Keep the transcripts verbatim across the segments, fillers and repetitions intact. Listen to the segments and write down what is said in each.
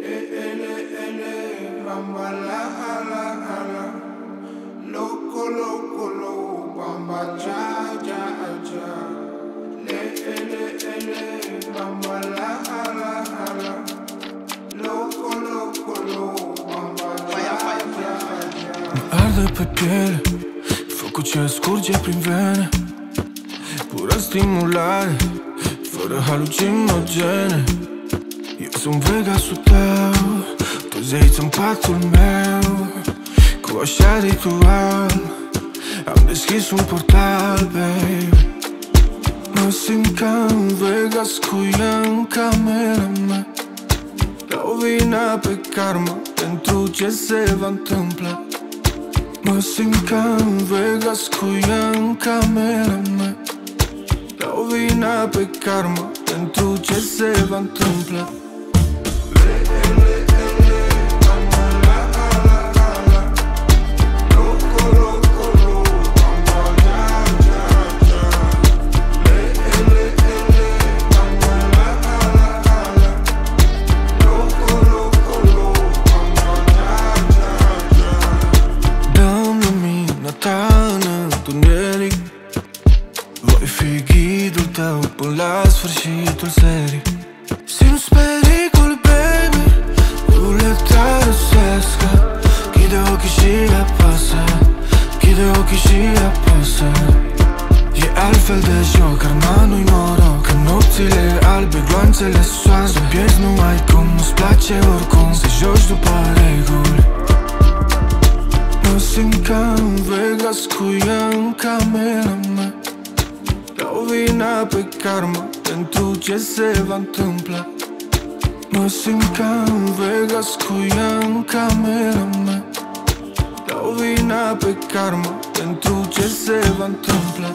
ele, ele, bamba la ala, ala. Loco, loco, loco, bamba cha, cha, cha. Le, ele, ele, bamba la ala, ala. Loco, loco, loco, bamba cha, cha, cha. Arde pe piele, focul ce scurge prin vene, pură stimulare, fără halucinogene. Eu sunt Vegasul tău, tu zeiți în patul meu. Cu așa ritual am deschis un portal, baby. Mă simt ca în Vegas cu ea în camera mea. Dau vina pe karma pentru ce se va întâmpla. Mă simt ca în Vegas cu ea în camera mea. Dau vina pe karma pentru ce se va întâmpla. Voi fi ghidul tău până la sfârșitul serii. Simți pericol, baby, ruleta rusescă. Chide ochii și apasă, chide ochii și apasă. E altfel de joc, arma nu-i noroc. În nopțile albe, gloanțele soare. Să pierzi numai cum, nu-ți place oricum să joci după reguli. Mă simt ca în Vegas cu ea în camera mea. Dau vina pe karma pentru ce se va întâmpla. Mă simt ca în Vegas cu ea în camera mea. Dau vina pe karma pentru ce se va întâmpla.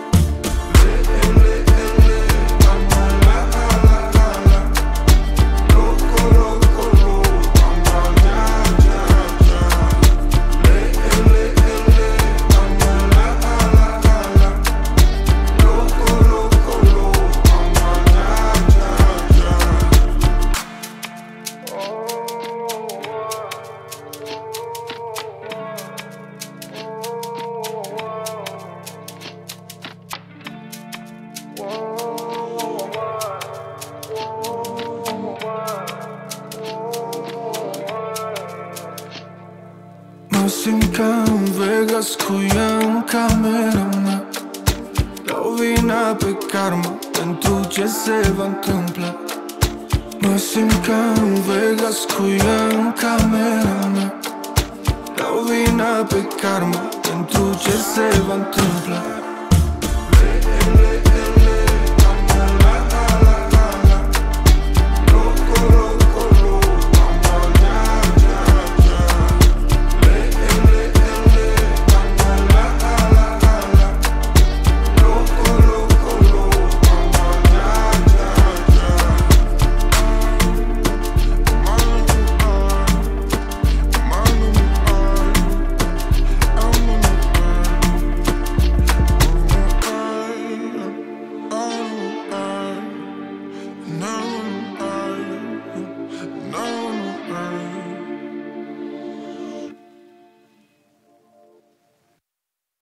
Mă simt ca în Vegas cu ea în camera mea. Dau vina pe karma pentru ce se va întâmpla. Mă simt ca în Vegas cu ea în camera mea. Dau vina pe karma pentru ce se va întâmpla.